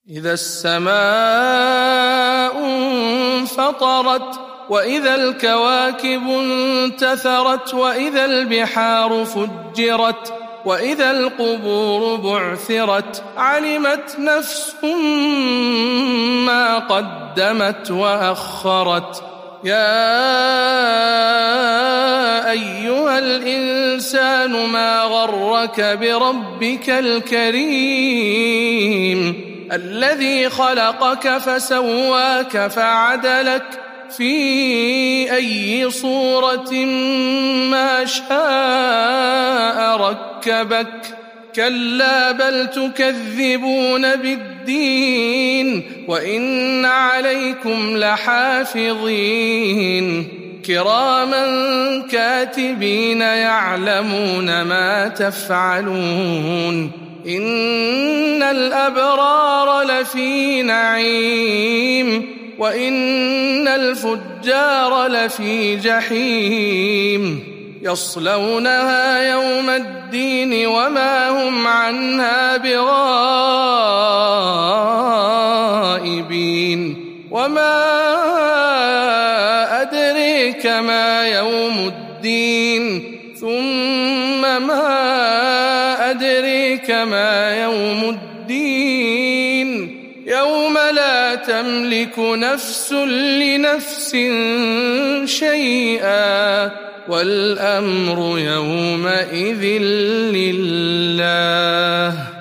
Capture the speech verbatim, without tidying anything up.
إذا السماء انفطرت وإذا الكواكب انتثرت وإذا البحار فجرت وإذا القبور بعثرت علمت نفس ما قدمت وأخرت. يا أيها الإنسان ما غرك بربك الكريم الذي خلقك فسواك فعدلك في أي صورة ما شاء ركبك. كلا بل تكذبون بالدين وإن عليكم لحافظين كراما كاتبين يعلمون ما تفعلون. إن الأبرار لفي نعيم وإن الفجار لفي جحيم يصلونها يوم الدين وما هم عنها بغائبين. وما أدريك ما يوم الدين ثم ما أدريك ما يوم الدين يوم لا تملك نفس لنفس شيئا والأمر يومئذ لله.